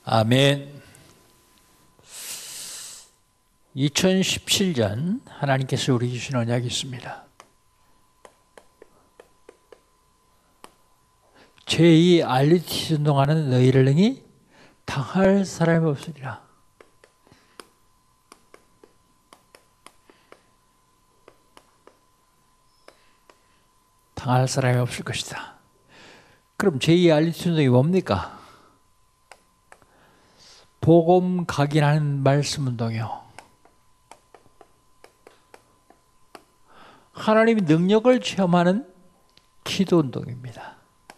아멘. 2017년 하나님께서 우리 주신 언약이 있습니다. 제2 알리티 전동하는 너희를 능히 당할 사람이 없으리라. 당할 사람이 없을 것이다. 그럼 제2 알리티 전동이 뭡니까? 복음 각인하는 말씀 운동이요. 하나님의 능력을 체험하는 기도 운동입니다.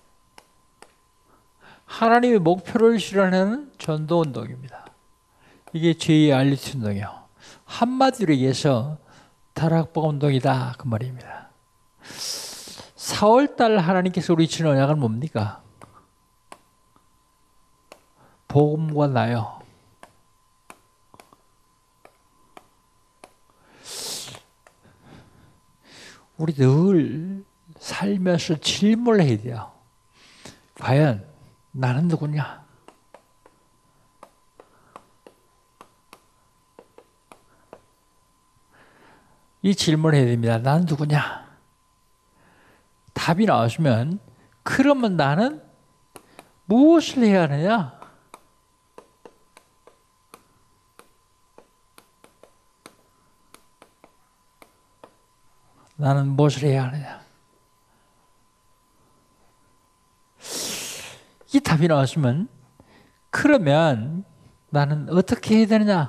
하나님의 목표를 실현하는 전도 운동입니다. 이게 제2 알리티 운동이요. 한마디로 얘기해서 다락방 운동이다 그 말입니다. 4월달 하나님께서 우리 주신 언약은 뭡니까? 복음과 나요. 우리 늘 살면서 질문을 해야 돼요. 과연 나는 누구냐? 이 질문을 해야 됩니다. 나는 누구냐? 답이 나왔으면 그러면 나는 무엇을 해야 하느냐? 나는 무엇을 해야 하느냐? 이 답이 나왔으면 그러면 나는 어떻게 해야 되느냐?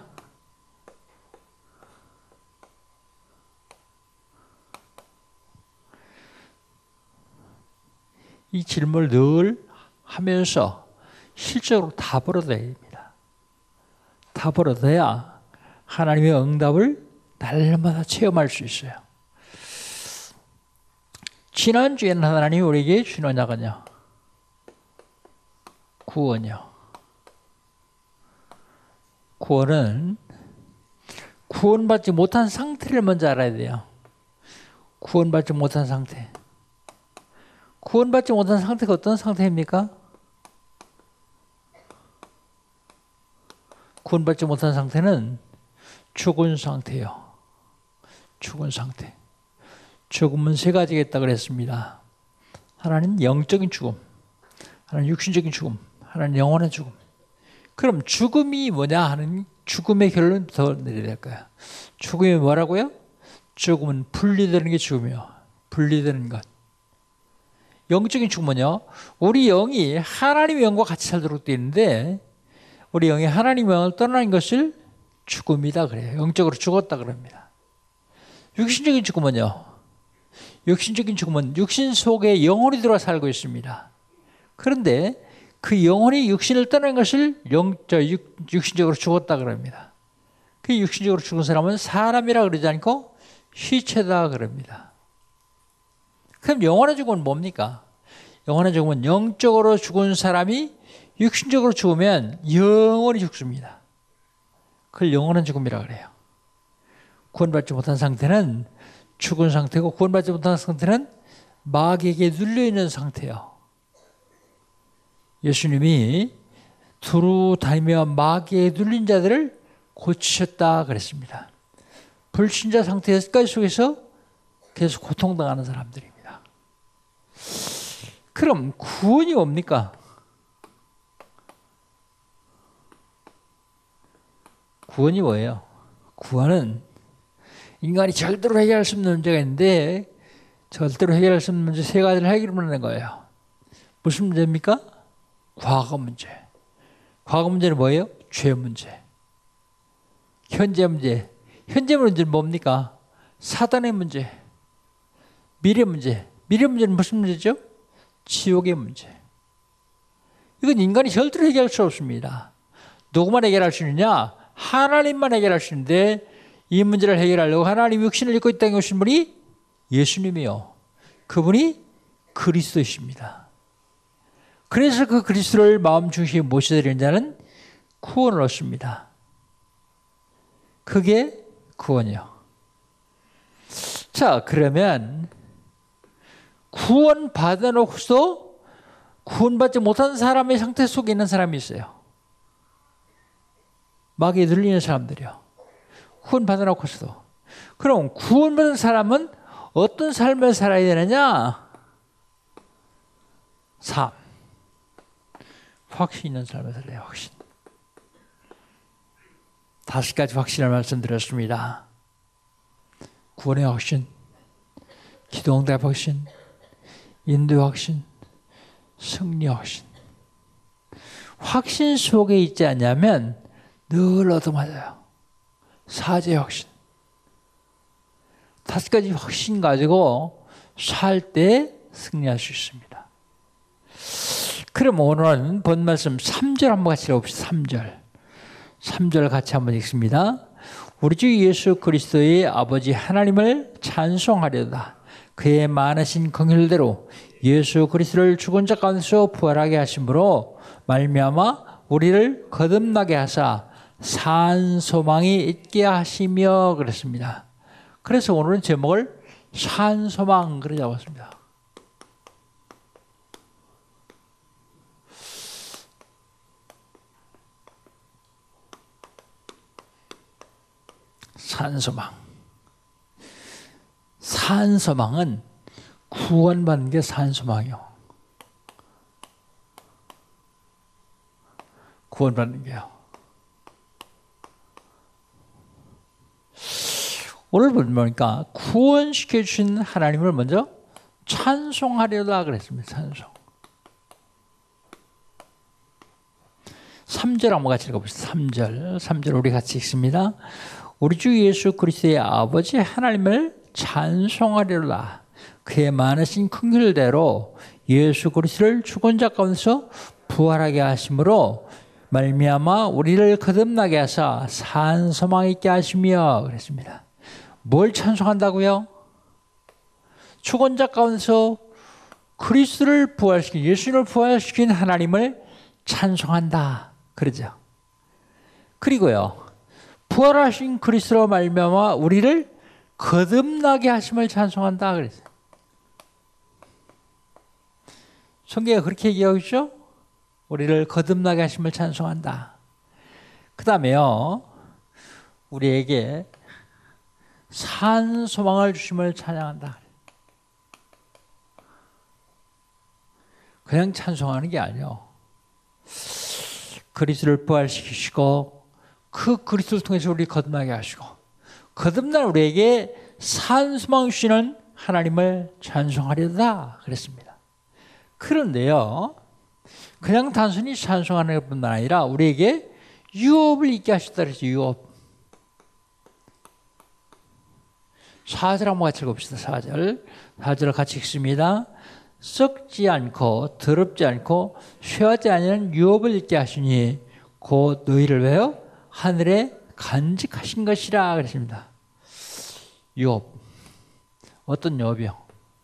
이 질문을 늘 하면서 실제로 답을 얻어야 됩니다. 답을 얻어야 하나님의 응답을 날마다 체험할 수 있어요. 지난주에는 하나님이 우리에게 주신 언약은요. 구원이요. 구원은 구원받지 못한 상태를 먼저 알아야 돼요. 구원받지 못한 상태. 구원받지 못한 상태가 어떤 상태입니까? 구원받지 못한 상태는 죽은 상태예요. 죽은 상태. 죽음은 세 가지가 있다고 그랬습니다. 하나는 영적인 죽음, 하나는 육신적인 죽음, 하나는 영혼의 죽음. 그럼 죽음이 뭐냐 하는 죽음의 결론을 더 내려야 될 거야. 죽음이 뭐라고요? 죽음은 분리되는 게 죽음이요. 분리되는 것. 영적인 죽음은요. 우리 영이 하나님의 영과 같이 살도록 되어 있는데 우리 영이 하나님의 영을 떠나는 것을 죽음이다 그래요. 영적으로 죽었다 그럽니다. 육신적인 죽음은요. 육신적인 죽음은 육신 속에 영혼이 들어와 살고 있습니다. 그런데 그 영혼이 육신을 떠나는 것을 육신적으로 죽었다 그럽니다. 그 육신적으로 죽은 사람은 사람이라 그러지 않고 시체다 그럽니다. 그럼 영혼의 죽음은 뭡니까? 영혼의 죽음은 영적으로 죽은 사람이 육신적으로 죽으면 영원히 죽습니다. 그걸 영원한 죽음이라 그래요. 구원받지 못한 상태는 죽은 상태고 구원받지 못한 상태는 마귀에게 눌려있는 상태예요. 예수님이 두루 다니며 마귀에 눌린 자들을 고치셨다 그랬습니다. 불신자 상태까지 속에서 계속 고통당하는 사람들입니다. 그럼 구원이 뭡니까? 구원이 뭐예요? 구원은 인간이 절대로 해결할 수 없는 문제가 있는데 절대로 해결할 수 없는 문제 세 가지를 해결하는 거예요. 무슨 문제입니까? 과거 문제. 과거 문제는 뭐예요? 죄 문제. 현재 문제. 현재 문제는 뭡니까? 사단의 문제. 미래 문제. 미래 문제는 무슨 문제죠? 지옥의 문제. 이건 인간이 절대로 해결할 수 없습니다. 누구만 해결할 수 있느냐? 하나님만 해결할 수 있는데 이 문제를 해결하려고 하나님 육신을 입고 이 땅에 오신 분이 예수님이요. 그분이 그리스도이십니다. 그래서 그 그리스도를 마음 중심에 모셔드리는 자는 구원을 얻습니다. 그게 구원이요. 자, 그러면 구원 받아놓고서 구원받지 못한 사람의 상태 속에 있는 사람이 있어요. 마귀에 들리는 사람들이요. 구원 받아놓고서도. 그럼 구원받은 사람은 어떤 삶을 살아야 되느냐? 삶. 확신 있는 삶을 살아야 확신. 5가지 확신을 말씀드렸습니다. 구원의 확신, 기도응답 확신, 인도의 확신, 승리 확신. 확신 속에 있지 않냐면 늘 얻어맞아요. 사죄의 확신. 5가지 확신 가지고 살 때 승리할 수 있습니다. 그럼 오늘은 본 말씀 3절 한번 같이 읽어봅시다. 3절 같이 한번 읽습니다. 우리 주 예수 그리스도의 아버지 하나님을 찬송하려다. 그의 많으신 긍휼대로 예수 그리스도를 죽은 자 가운데서 부활하게 하심으로 말미암아 우리를 거듭나게 하사 산 소망이 있게 하시며 그랬습니다. 그래서 오늘은 제목을 산 소망 그래 잡았습니다. 산소망. 산소망은 구원받는 게 산소망이요. 구원받는 게요. 오늘 보니까 구원시켜 주신 하나님을 먼저 찬송하려다 그랬습니다. 찬송. 3절 한번 같이 읽어봅시다. 3절 우리 같이 읽습니다. 우리 주 예수 그리스도의 아버지 하나님을 찬송하려라. 그의 많으신 긍휼대로 예수 그리스도를 죽은 자 가운데서 부활하게 하심으로 말미암아 우리를 거듭나게 하사 산 소망 있게 하시며 그랬습니다. 뭘 찬송한다고요? 죽은 자 가운데서 그리스도를 부활시킨, 예수를 부활시킨 하나님을 찬송한다 그러죠. 그리고요, 부활하신 그리스도로 말미암아 우리를 거듭나게 하심을 찬송한다 그랬어요. 성경에 그렇게 얘기하고 있죠? 우리를 거듭나게 하심을 찬송한다. 그 다음에요, 우리에게 산 소망을 주심을 찬양한다. 그냥 찬송하는 게 아니에요. 그리스도를 부활시키시고 그 그리스도를 통해서 우리 거듭나게 하시고 거듭난 우리에게 산 소망 주시는 하나님을 찬송하려다 그랬습니다. 그런데요, 그냥 단순히 찬송하는 것뿐만 아니라 우리에게 유업을 있게 하셨다 그랬죠. 유업. 4절 한번 같이 읽어봅시다. 4절 같이 읽습니다. 썩지 않고 더럽지 않고 쇠하지 않는 유업을 있게 하시니 곧 너희를 왜요? 하늘에 간직하신 것이라 그랬습니다. 유업. 어떤 유업이요?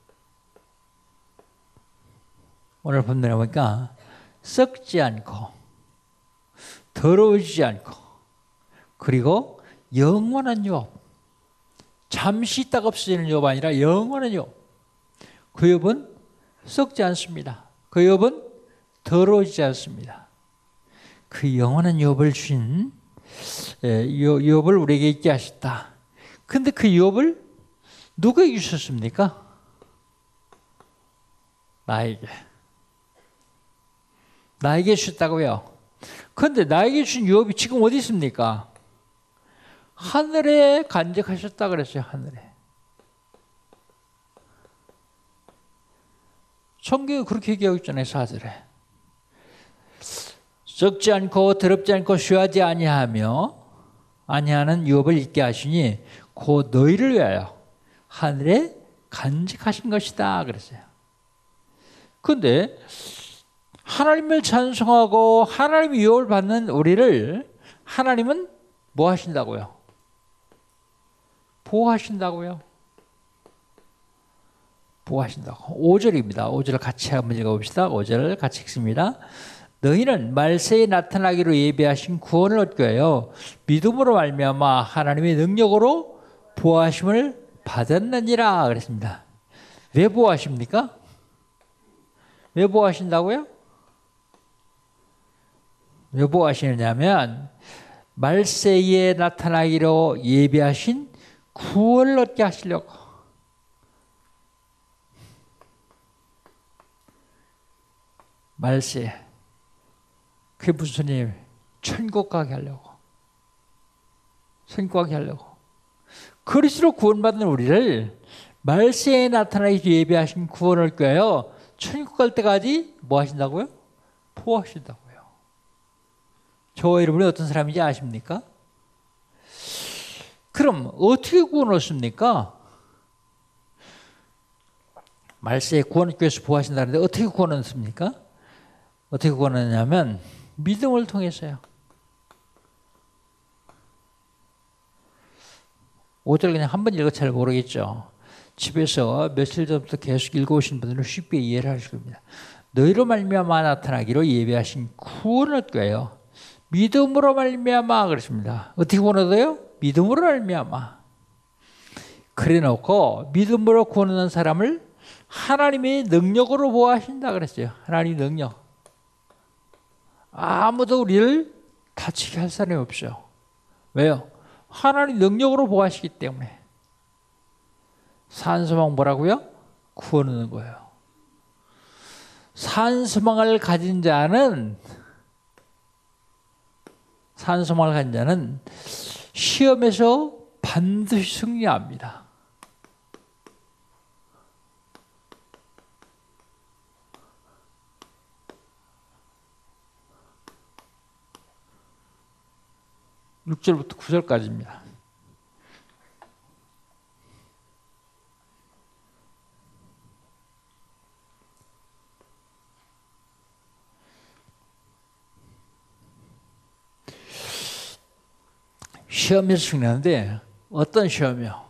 오늘 본문에 보니까 썩지 않고 더러워지지 않고 그리고 영원한 유업. 잠시 있다가 없어지는 유업이 아니라 영원한 유업. 그 유업은 썩지 않습니다. 그 유업은 더러워지지 않습니다. 그 영원한 유업을 주신 유업을 우리에게 있게 하셨다. 근데 그 유업을 누구에게 주셨습니까? 나에게 주셨다고요. 그런데 나에게 주신 유업이 지금 어디 있습니까? 하늘에 간직하셨다 그랬어요. 하늘에. 성경이 그렇게 얘기하고 있잖아요. 4절에. 썩지 않고 더럽지 않고 쇠하지 아니하는 유업을 있게 하시니 곧 너희를 위하여 하늘에 간직하신 것이다 그랬어요. 그런데 하나님을 찬송하고 하나님의 유업을 받는 우리를 하나님은 뭐 하신다고요? 보호하신다고요? 보호하신다고. 5절입니다. 5절 같이 한번 읽어봅시다. 5절 같이 읽습니다. 너희는 말세에 나타나기로 예비하신 구원을 얻게 하여 믿음으로 말미암아 하나님의 능력으로 보호하심을 받았느니라 그랬습니다. 왜 보호하십니까? 왜 보호하신다고요? 왜 보호하시느냐면 말세에 나타나기로 예비하신 구원을 얻게 하시려고. 말세. 그게 무슨 소리예요? 천국 가게 하려고. 천국 가게 하려고. 그리스도로 구원받은 우리를 말세에 나타나기로 예비하신 구원을 꾀하여 천국 갈 때까지 뭐 하신다고요? 보호하신다고요. 저와 여러분이 어떤 사람인지 아십니까? 그럼 어떻게 구원을 얻습니까? 말세에 구원을 꾀해서 보호하신다는데 어떻게 구원을 얻습니까? 어떻게 구원하냐면 믿음을 통해서요. 5절 그냥 한 번 읽어 잘 모르겠죠. 집에서 며칠 전부터 계속 읽어오신 분들은 쉽게 이해를 하실 겁니다. 너희로 말미암아 나타나기로 예비하신 구원을 얻고요. 믿음으로 말미암아 그랬습니다. 어떻게 구원 얻어요? 믿음으로 말미암아. 그래놓고 믿음으로 구원 얻는 사람을 하나님의 능력으로 보호하신다 그랬어요. 하나님의 능력. 아무도 우리를 다치게 할 사람이 없어요. 왜요? 하나님 능력으로 보호하시기 때문에. 산소망 뭐라고요? 구원 얻는 거예요. 산소망을 가진 자는 시험에서 반드시 승리합니다. (6절부터) (9절까지입니다) 시험에서 승리하는데 어떤 시험이요?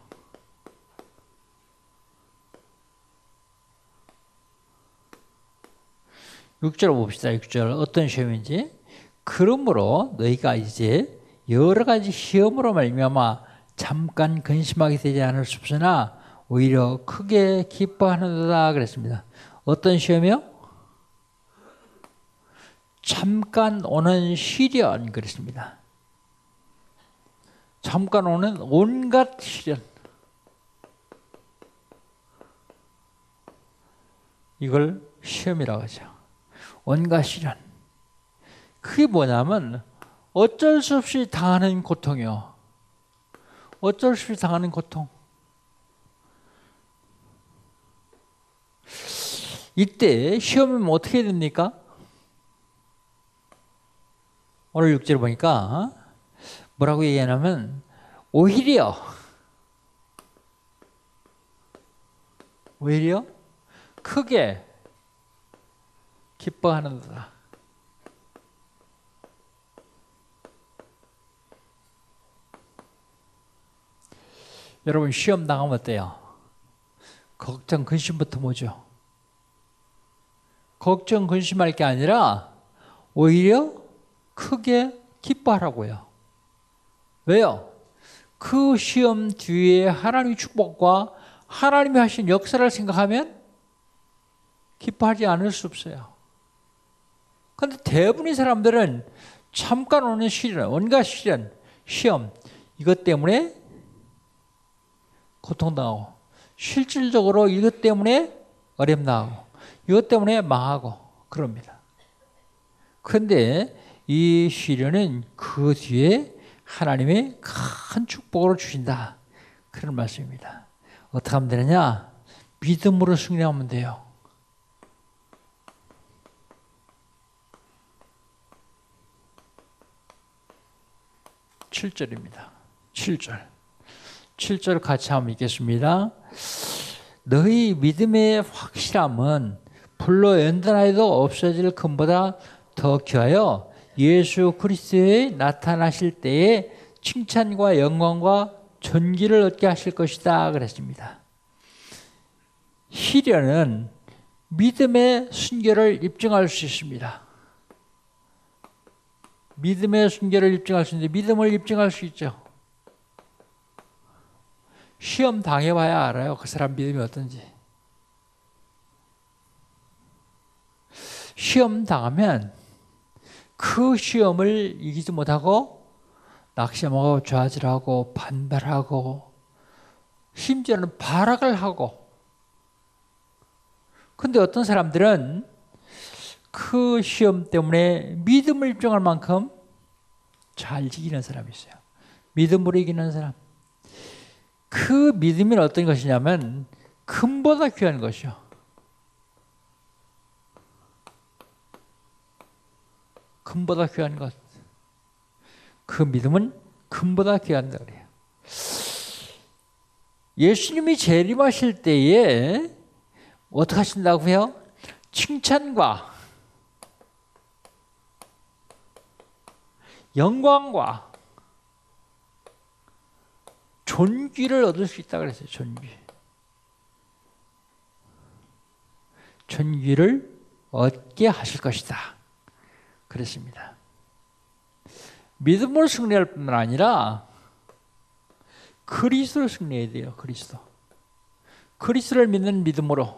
(6절) 봅시다. (6절) 어떤 시험인지. 그러므로 너희가 이제 여러 가지 시험으로 말미암아 잠깐 근심하게 되지 않을 수 없으나 오히려 크게 기뻐하는도다 그랬습니다. 어떤 시험이요? 잠깐 오는 시련 그랬습니다. 잠깐 오는 온갖 시련. 이걸 시험이라고 하죠. 온갖 시련. 그게 뭐냐면 어쩔 수 없이 당하는 고통이요. 어쩔 수 없이 당하는 고통. 이때 시험이면 어떻게 됩니까? 오늘 6절 보니까 뭐라고 얘기하냐면 오히려 크게 기뻐하는도다. 여러분 시험 당하면 어때요? 걱정, 근심부터 뭐죠? 걱정, 근심할 게 아니라 오히려 크게 기뻐하라고요. 왜요? 그 시험 뒤에 하나님의 축복과 하나님이 하신 역사를 생각하면 기뻐하지 않을 수 없어요. 그런데 대부분의 사람들은 잠깐 오는 시련, 온갖 시련, 시험 이것 때문에 고통당하고 실질적으로 이것 때문에 어렵나하고 이것 때문에 망하고 그럽니다. 그런데 이 시련은 그 뒤에 하나님의 큰 축복을 주신다. 그런 말씀입니다. 어떻게 하면 되느냐? 믿음으로 승리하면 돼요. 7절입니다. 7절 같이 한번 읽겠습니다. 너희 믿음의 확실함은 불로 연단하여도 없어질 금보다 더 귀하여 예수 그리스도의 나타나실 때에 칭찬과 영광과 존귀를 얻게 하실 것이다 그랬습니다. 시련은 믿음의 순결을 입증할 수 있습니다. 믿음의 순결을 입증할 수 있는데 믿음을 입증할 수 있죠. 시험 당해봐야 알아요. 그 사람 믿음이 어떤지. 시험 당하면 그 시험을 이기지 못하고 낙심하고 좌절하고 반발하고 심지어는 발악을 하고. 근데 어떤 사람들은 그 시험 때문에 믿음을 입증할 만큼 잘 이기는 사람이 있어요. 믿음으로 이기는 사람. 그 믿음이 어떤 것이냐면 금보다 귀한 것이요. 금보다 귀한 것. 그 믿음은 금보다 귀한다 그래요. 예수님이 재림하실 때에 어떻게 하신다고요? 칭찬과 영광과 존귀를 얻을 수 있다고 그랬어요. 존귀. 존귀를 얻게 하실 것이다. 그랬습니다. 믿음으로 승리할 뿐만 아니라 그리스도를 승리해야 돼요. 그리스도. 그리스도를 믿는 믿음으로.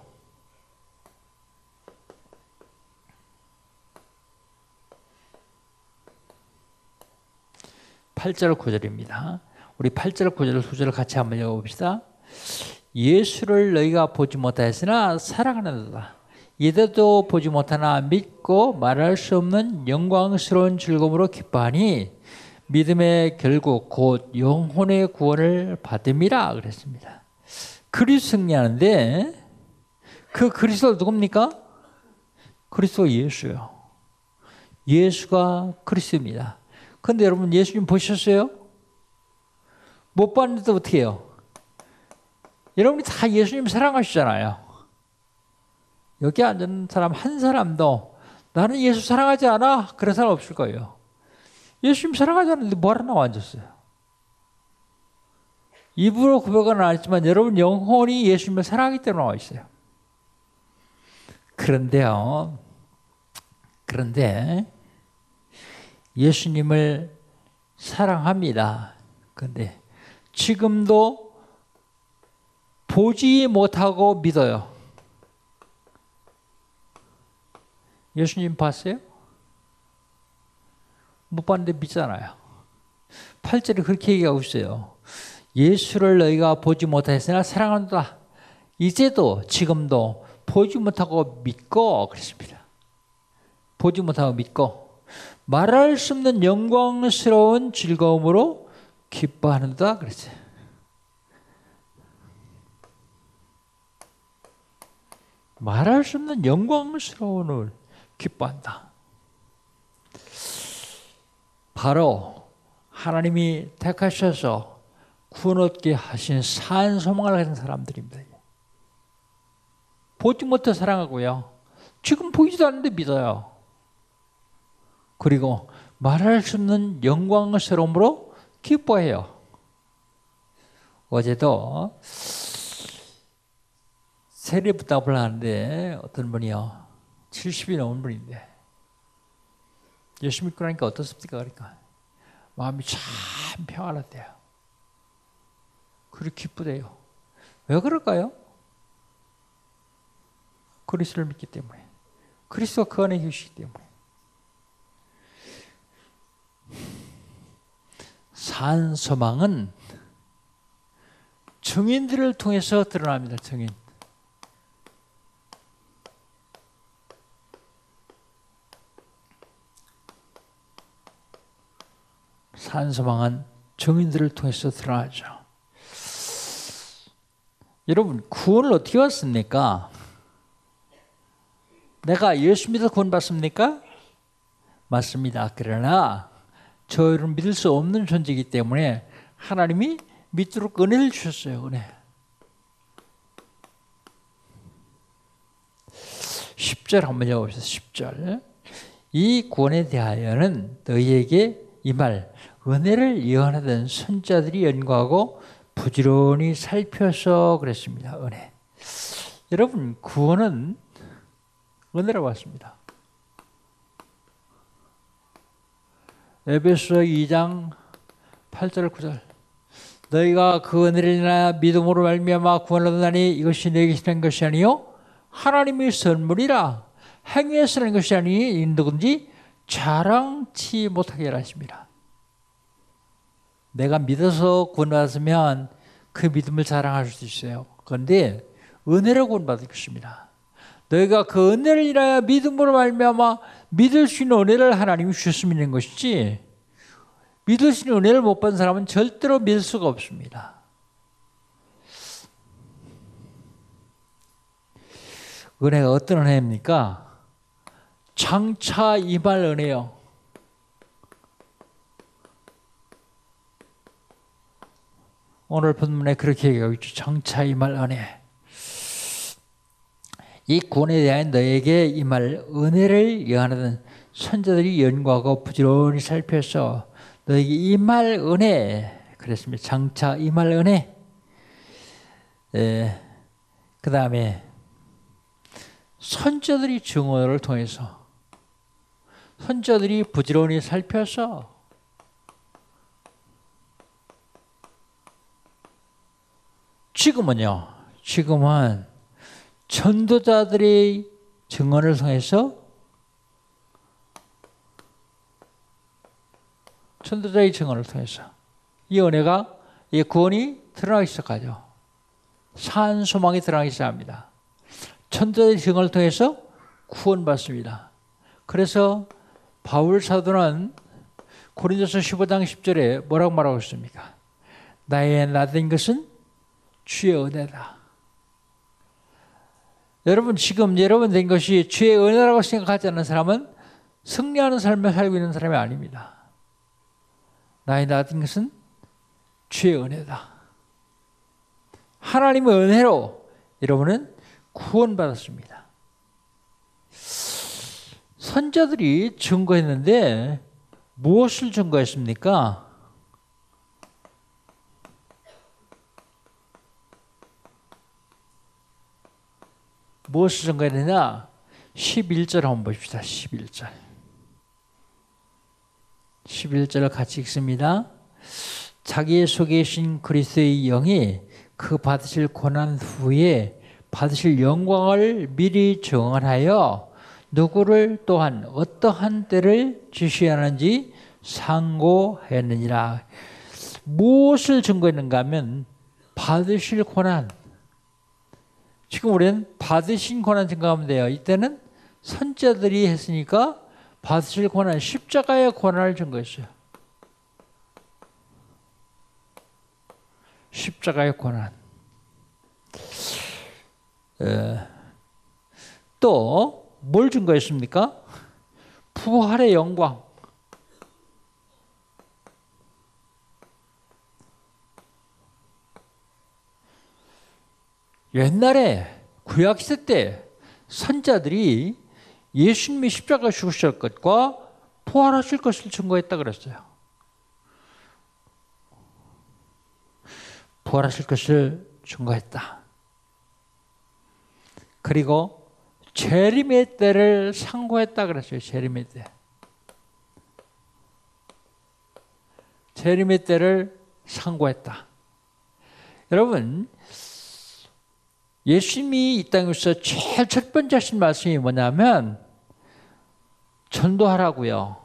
8절 9절입니다. 우리 8절 9절 9절을 같이 한번 읽어봅시다. 예수를 너희가 보지 못하였으나 사랑하는도다. 이제도 보지 못하나 믿고 말할 수 없는 영광스러운 즐거움으로 기뻐하니 믿음의 결국 곧 영혼의 구원을 받음이라 그랬습니다. 그리스도 승리하는데 그 그리스도 누굽니까? 그리스도 예수요. 예수가 그리스도입니다. 그런데 여러분 예수님 보셨어요? 못 봤는데 어떻게 해요? 여러분이 다 예수님 사랑하시잖아요. 여기 앉은 사람 한 사람도 나는 예수 사랑하지 않아? 그런 사람 없을 거예요. 예수님 사랑하지 않는데 뭐하러 나와 앉았어요? 입으로 고백은 안 했지만 여러분 영혼이 예수님을 사랑하기 때문에 나와 있어요. 그런데 예수님을 사랑합니다. 그런데 지금도 보지 못하고 믿어요. 예수님 봤어요? 못 봤는데 믿잖아요. 8절에 그렇게 얘기하고 있어요. 예수를 너희가 보지 못하였으나 사랑한다. 이제도 지금도 보지 못하고 믿고 그랬습니다. 보지 못하고 믿고 말할 수 없는 영광스러운 즐거움으로 기뻐하는다 그랬어요. 말할 수 없는 영광스러움을 기뻐한다. 바로 하나님이 택하셔서 구원 얻게 하신 산 소망을 가진 사람들입니다. 보지 못해 사랑하고요. 지금 보이지도 않는데 믿어요. 그리고 말할 수 없는 영광스러움으로 기뻐해요. 어제도 세례부답을 하는데 어떤 분이요. 70이 넘은 분인데 예수 믿고 나니까 어떻습니까? 그러니까 마음이 참 평안하대요. 그리고 기쁘대요. 왜 그럴까요? 그리스도를 믿기 때문에. 그리스도가 그 안에 계시기 때문에. 산 소망은 증인들을 통해서 드러납니다. 증인. 산 소망은 증인들을 통해서 드러나죠. 여러분 구원을 어떻게 받습니까? 내가 예수 믿어 구원 받습니까? 맞습니다. 그러나 저희는 믿을 수 없는 존재이기 때문에 하나님이 믿도록 은혜를 주셨어요. 은혜. 10절 한번 읽어보세요. 10절. 이 구원에 대하여는 너희에게 이 말 은혜를 예언하던 선자들이 연구하고 부지런히 살펴서 그랬습니다. 은혜. 여러분 구원은 은혜라고 했습니다. 에베소 2장 8절 9절 너희가 그 은혜를 인하여 믿음으로 말미암아 구원을 얻으나니 이것이 내게 된 것이 아니요 하나님의 선물이라 행위에서 난 것이 아니니 누구든지 자랑치 못하게 하라 하십니다. 내가 믿어서 구원받았으면 그 믿음을 자랑할 수 있어요. 그런데 은혜로 구원받을 것입니다. 너희가 그 은혜를 인하여 믿음으로 말미암아 믿을 수 있는 은혜를 하나님이 주셨으면 있는 것이지, 믿을 수 있는 은혜를 못 받은 사람은 절대로 믿을 수가 없습니다. 은혜가 어떤 은혜입니까? 장차 임할 은혜요. 오늘 본문에 그렇게 얘기하고 있죠. 장차 임할 은혜. 이 구원에 대한 너에게 임할 은혜를 예언하던 선자들이 연구하고 부지런히 살펴서 너에게 임할 은혜, 그랬습니다. 장차 임할 은혜. 그 다음에 선자들이 증언을 통해서, 선자들이 부지런히 살펴서 지금은 전도자들의 증언을 통해서, 전도자의 증언을 통해서 이 은혜가, 이 구원이 드러나기 시작하죠. 산 소망이 드러나기 시작합니다. 전도자의 증언을 통해서 구원받습니다. 그래서 바울 사도는 고린도서 15장 10절에 뭐라고 말하고 있습니까? 나의 나된 것은 주의 은혜다. 여러분, 지금 여러분 된 것이 주의 은혜라고 생각하지 않는 사람은 승리하는 삶을 살고 있는 사람이 아닙니다. 나의 나된 것은 주의 은혜다. 하나님의 은혜로 여러분은 구원받았습니다. 선자들이 증거했는데 무엇을 증거했습니까? 무엇을 증거했느냐? 11절 한번 보십시다. 11절을 같이 읽습니다. 자기의 속에 계신 그리스도의 영이 그 받으실 고난 후에 받으실 영광을 미리 증언하여 누구를 또한 어떠한 때를 지시하는지 상고했느니라. 무엇을 증거했는가 하면 받으실 고난. 지금 우리는 받으신 고난 증거하면 돼요. 이때는 선자들이 했으니까 받으실 고난, 십자가의 고난을 증거했어요. 십자가의 고난. 또 뭘 증거했습니까? 부활의 영광. 옛날에 구약시대 때 선자들이 예수님이 십자가에 죽으실 것과 부활하실 것을 증거했다 그랬어요. 부활하실 것을 증거했다. 그리고 재림의 때를 상고했다 그랬어요. 재림의 때. 재림의 때를 상고했다. 여러분, 예수님이 이 땅에서 제일 첫 번째 하신 말씀이 뭐냐면 전도하라고요.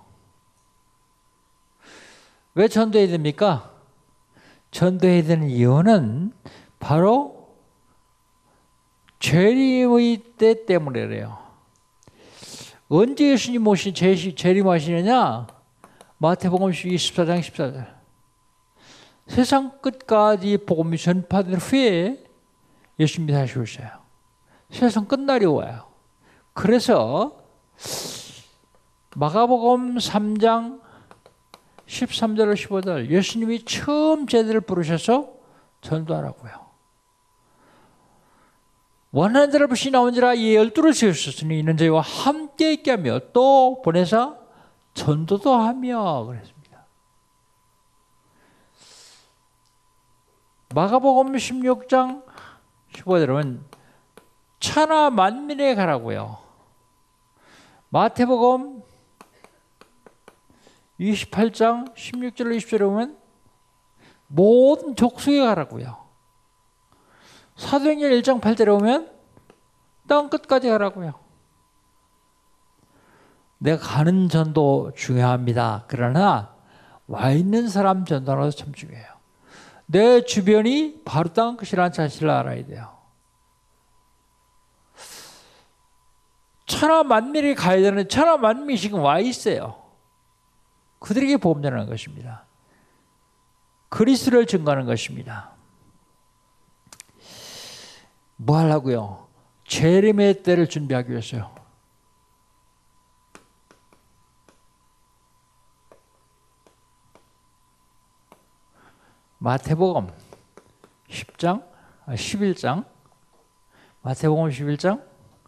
왜 전도해야 됩니까? 전도해야 되는 이유는 바로 재림의 때 때문에 그래요. 언제 예수님 오신 재림하시느냐? 마태복음 24장 14절. 세상 끝까지 복음이 전파된 후에 예수님이 다시 오셔요. 세상 끝날이 와요. 그래서 마가복음 3장 13절 15절 예수님이 처음 제자를 부르셔서 전도하라고요. 원하는 자를 부르시니 나온지라 이 12를 세우셨으니 이는 저희와 함께 있게 하며 또 보내사 전도도 하며 그랬습니다. 마가복음 16장 15절은 천하 만민에 가라고요. 마태복음 28장 16절 20절에 보면 모든 족속에 가라고요. 사도행전 1장 8절에 보면 땅 끝까지 가라고요. 내가 가는 전도 중요합니다. 그러나 와 있는 사람 전도하는 것도 참 중요해요. 내 주변이 바로 땅 것이라는 사실을 알아야 돼요. 천하 만민이 가야 되는 천하 만민이 지금 와 있어요. 그들에게 복음 전하는 것입니다. 그리스도를 증거하는 것입니다. 뭐 하려고요? 재림의 때를 준비하기 위해서요. 마태복음 10장, 11장, 마태복음 11장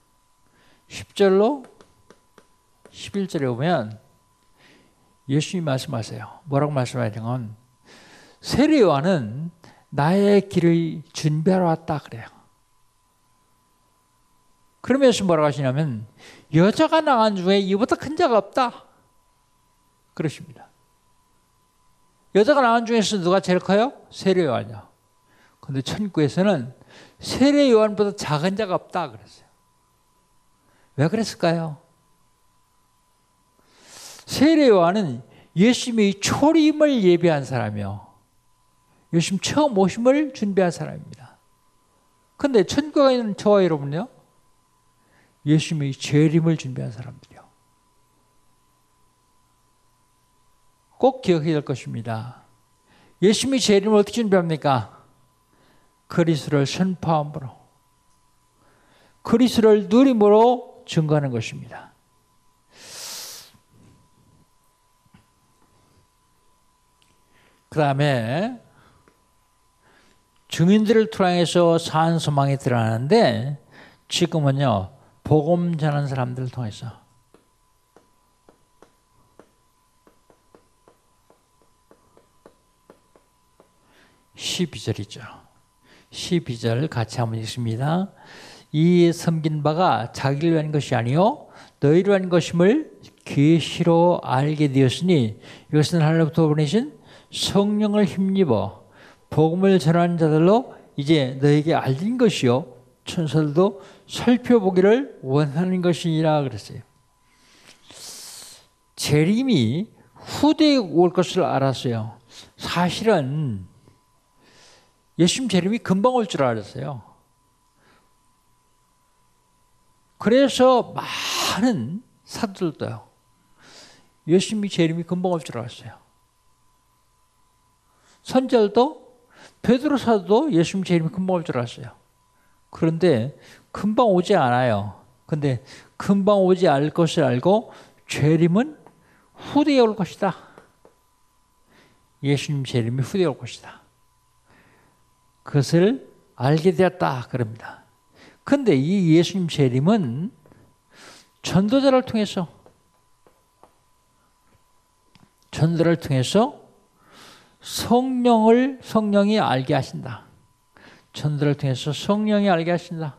10절로 11절에 보면 예수님이 말씀하세요. 뭐라고 말씀하시냐면 세례 요한은 나의 길을 준비하러 왔다 그래요. 그러면서 뭐라고 하시냐면 여자가 낳은 중에 이보다 큰 자가 없다 그러십니다. 여자가 낳은 중에서 누가 제일 커요? 세례 요한이요. 그런데 천국에서는 세례 요한보다 작은 자가 없다 그랬어요. 왜 그랬을까요? 세례 요한은 예수님의 초림을 예비한 사람이요. 예수님 처음 오심을 준비한 사람입니다. 그런데 천국에 있는 저와 여러분은요? 예수님의 재림을 준비한 사람들이요. 꼭 기억해야 될 것입니다. 예수님의 재림을 어떻게 준비합니까? 그리스도를 선포함으로, 그리스도를 누림으로 증거하는 것입니다. 그 다음에 증인들을 통해서 산 소망이 드러나는데 지금은요 복음 전하는 사람들을 통해서 12절이죠. 12절 같이 한번 읽습니다. 이 섬긴 바가 자기를 위한 것이 아니요 너희를 위한 것임을 계시로 알게 되었으니 이것은 하늘로부터 보내신 성령을 힘입어 복음을 전하는 자들로 이제 너에게 알린 것이요 천사들도 살펴보기를 원하는 것이니라 그랬어요. 재림이 후대에 올 것을 알았어요. 사실은 예수님 재림이 금방 올 줄 알았어요. 그래서 많은 사도들도요. 예수님이 재림이 금방 올 줄 알았어요. 선지자들도 베드로 사도도 예수님 재림이 금방 올 줄 알았어요. 그런데 금방 오지 않아요. 근데 금방 오지 않을 것을 알고 재림은 후대에 올 것이다. 예수님 재림이 후대에 올 것이다. 그것을 알게 되었다 그럽니다. 그런데 이 예수님 재림은 전도자를 통해서 성령이 알게 하신다. 전도를 통해서 성령이 알게 하신다.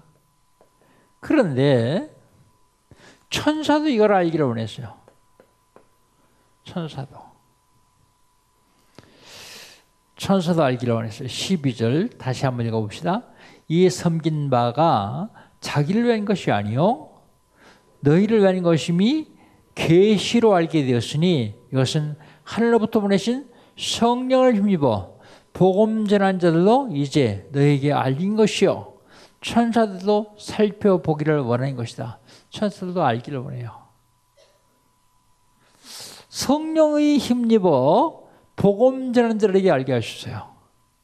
그런데 천사도 이걸 알기를 원했어요. 천사도 알기를 원했어요. 12절 다시 한번 읽어봅시다. 이 섬긴 바가 자기를 위한 것이 아니요 너희를 위한 것임이 계시로 알게 되었으니 이것은 하늘로부터 보내신 성령을 힘입어 복음 전한 자들로 이제 너에게 알린 것이요 천사들도 살펴보기를 원하는 것이다. 천사들도 알기를 원해요. 성령의 힘입어 복음 전하는 자들에게 알게 하셨어요.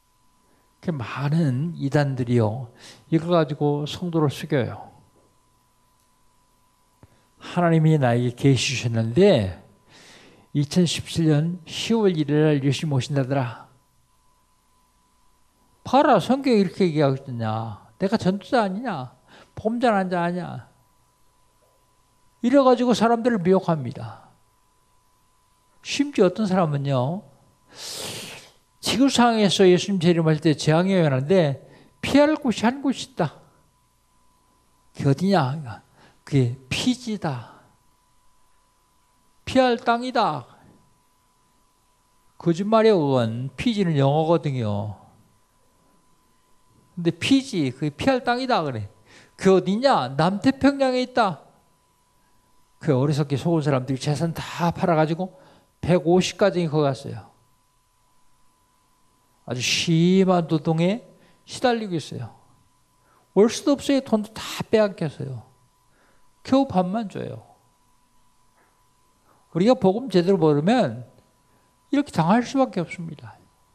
많은 이단들이요 이걸 가지고 성도를 속여요. 하나님이 나에게 계시 주셨는데 2017년 10월 1일 날 예수님 오신다더라. 봐라 성경에 이렇게 얘기하고 있느냐. 내가 전도자 아니냐. 복음 전하는 자 아니냐. 이래가지고 사람들을 미혹합니다. 심지어 어떤 사람은요. 지구상에서 예수님 재림할 때 재앙이 일어나는데 피할 곳이 한 곳이 있다. 그게 어디냐. 그게 피지다. 피할 땅이다. 거짓말이에요. 그건 피지는 영어거든요. 근데 피지, 그게 피할 땅이다 그래. 그 어디냐? 남태평양에 있다. 그 어리석게 속은 사람들이 재산 다 팔아가지고 150가정이 거기 갔어요. 아주 심한 노동에 시달리고 있어요. 올 수도 없어요. 돈도 다 빼앗겼어요. 겨우 밥만 줘요. 우리가 복음 제대로 모르면 이렇게 당할 수밖에 없습니다.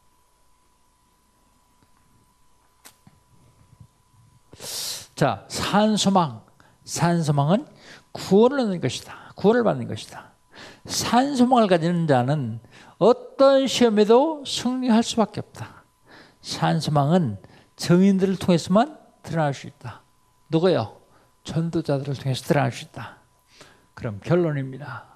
자, 산소망. 산소망은 구원을 얻는 것이다. 구원을 받는 것이다. 산소망을 가지는 자는 어떤 시험에도 승리할 수밖에 없다. 산소망은 증인들을 통해서만 드러날 수 있다. 누구요? 전도자들을 통해서 드러날 수 있다. 그럼 결론입니다.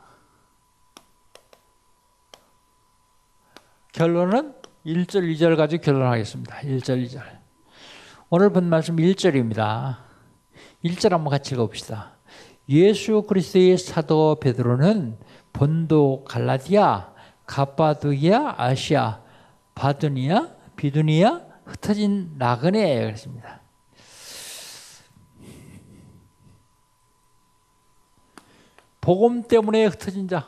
결론은 1절, 2절 가지고 결론하겠습니다. 1절, 2절. 오늘 본 말씀 1절입니다. 1절 한번 같이 읽어봅시다. 예수 그리스도의 사도 베드로는 본도, 갈라디아, 갑바도기아, 아시아, 바두니아, 비두니아, 흩어진 나그네에 그랬습니다. 복음 때문에 흩어진 자.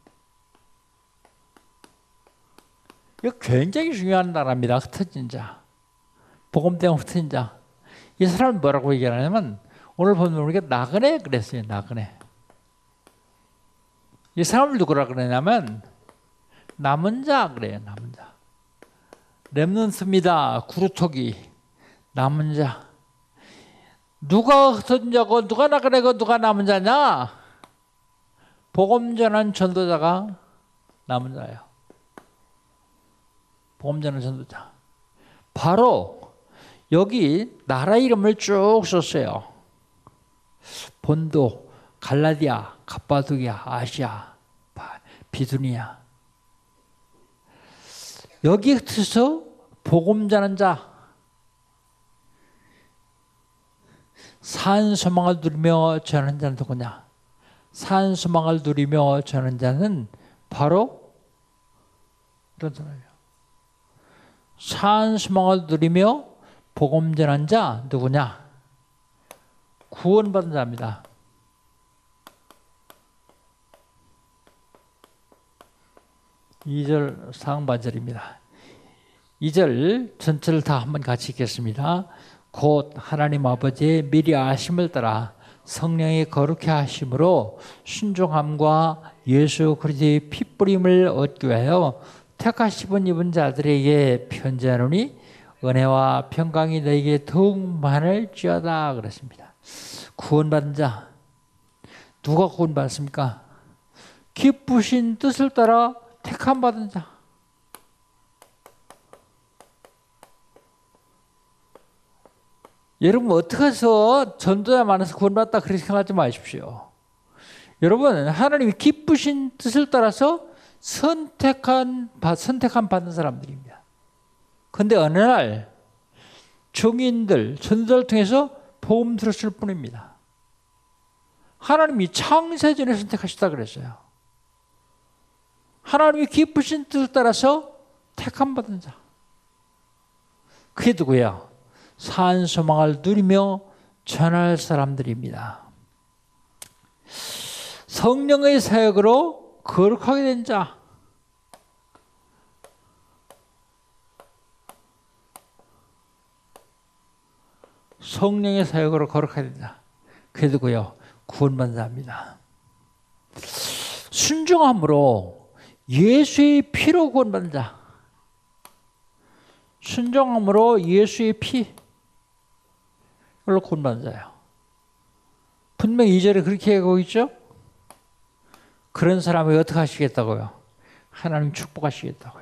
이거 굉장히 중요한 나라입니다. 흩어진 자. 복음 때문에 흩어진 자. 이 사람은 뭐라고 얘기하냐면 오늘 보면 우리가 나그네 그랬어요. 나그네. 이 사람을 누구라 그러냐면 남은 자 그래요. 남은 자. 렘넌트입니다. 구루토기. 남은 자. 누가 흩어진 자고 누가 나그네고 누가 남은 자냐? 복음 전한 전도자가 남은 자예요. 복음 전한 전도자. 바로 여기 나라 이름을 쭉 썼어요. 본도, 갈라디아, 갑바도기아, 아시아, 비두니아. 여기 흩어서 복음 전하는 자. 산소망을 누리며 전하는 자는 누구냐? 산소망을 누리며 전하는 자는 바로 이런 사람이에요. 산소망을 누리며 복음 전하는 자 누구냐? 구원받은 자입니다. 이 절 상반절입니다. 2절 전체를 다 한번 같이 읽겠습니다. 곧 하나님 아버지의 미리 아심을 따라 성령의 거룩해 하심으로 순종함과 예수 그리스도의 피뿌림을 얻기 위하여 택하심을 입은 자들에게 편지하노니 은혜와 평강이 너에게 더욱 많을지어다 그랬습니다. 구원받은 자. 누가 구원받습니까? 기쁘신 뜻을 따라 택함 받은 자. 여러분 어떻게 해서 전도자 많아서 구원받았다 그렇게 생각하지 마십시오. 여러분 하나님이 기쁘신 뜻을 따라서 선택한 받는 사람들입니다. 그런데 어느 날 증인들, 전도자를 통해서 복음 들었을 뿐입니다. 하나님이 창세전에 선택하셨다 그랬어요. 하나님이 기쁘신 뜻을 따라서 택함 받은 자. 그게 누구야? 산소망을 누리며 전할 사람들입니다. 성령의 사역으로 거룩하게 된 자. 성령의 사역으로 거룩하게 된 자. 그게 누구요? 구원받은 자입니다. 순종함으로 예수의 피로 구원받은 자. 순종함으로 예수의 피. 이걸로 구원받은 자예요. 분명히 2절에 그렇게 얘기하고 있죠? 그런 사람을 어떻게 하시겠다고요? 하나님 축복하시겠다고요.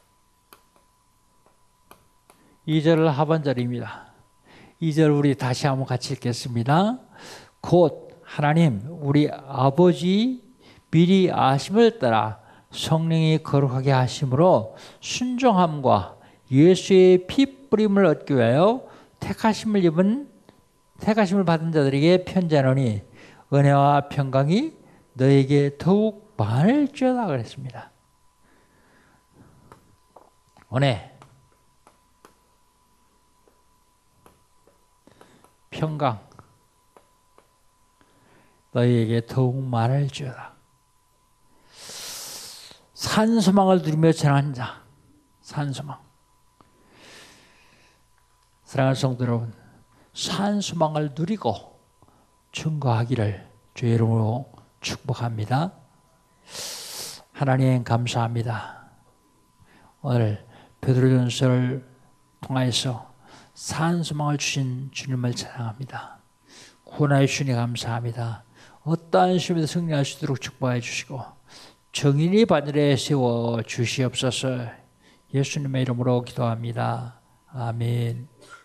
2절 하반절입니다. 2절 우리 다시 한번 같이 읽겠습니다. 곧 하나님 우리 아버지 미리 아심을 따라 성령이 거룩하게 하심으로 순종함과 예수의 피 뿌림을 얻기 위하여 택하심을 받은 자들에게 편지하노니 은혜와 평강이 너에게 더욱 많을지어다 그랬습니다. 은혜, 평강 너희에게 더욱 많을지어다. 산소망을 누리며 전하는 자. 산소망. 사랑하는 성도 여러분, 산소망을 누리고 증거하기를 주의 이름으로 축복합니다. 하나님 감사합니다. 오늘 베드로전서를 통하여서 산소망을 주신 주님을 찬양합니다. 구원하여 주시니 감사합니다. 어떠한 시험에도 승리할 수 있도록 축복해 주시고 정인이 바늘에 세워 주시옵소서. 예수님의 이름으로 기도합니다. 아멘.